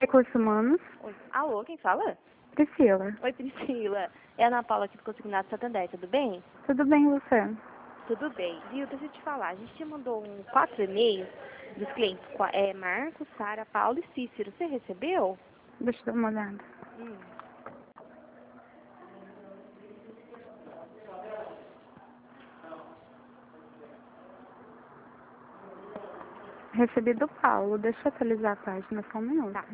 Recursos Humanos, Oi. Alô, quem fala? Priscila. Oi, Priscila. É a Ana Paula aqui do Consignado Santander, tudo bem? Tudo bem, você? Tudo bem. Viu, deixa eu te falar. A gente te mandou 4 e-mails dos clientes, Marcos, Sara, Paulo e Cícero. Você recebeu? Deixa eu dar uma olhada. Hum. Recebi do Paulo. Deixa eu atualizar a página só um minuto. Tá.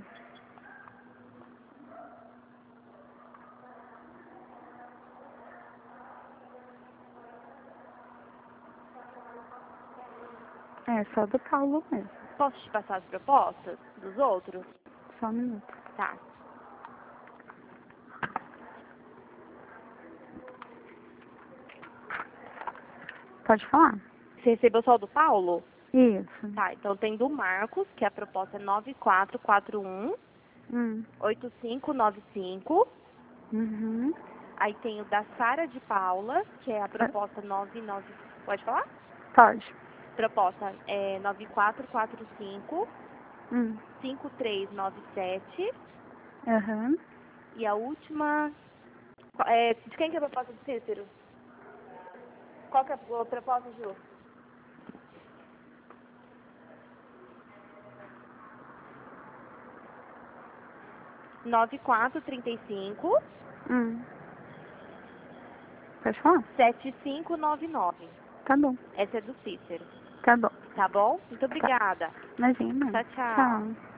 É, só do Paulo mesmo. Posso te passar as propostas dos outros? Só um minuto. Tá. Pode falar? Você recebeu só o do Paulo? Isso. Tá, então tem do Marcos, que a proposta é 9441 Hum. 8595. Uhum. Aí tem o da Sara de Paula, que é a proposta 99... Pode falar? Pode. Proposta é 9445 Hum. 5397. Aham. E a última... de quem que é a proposta do Cícero? Qual que é a proposta, Ju? Nove quatro trinta e cinco Pode falar? 7599. Tá bom. Essa é do Cícero. Tá bom. Tá bom? Muito Tá. obrigada. Imagina. Tchau, tchau. Tchau.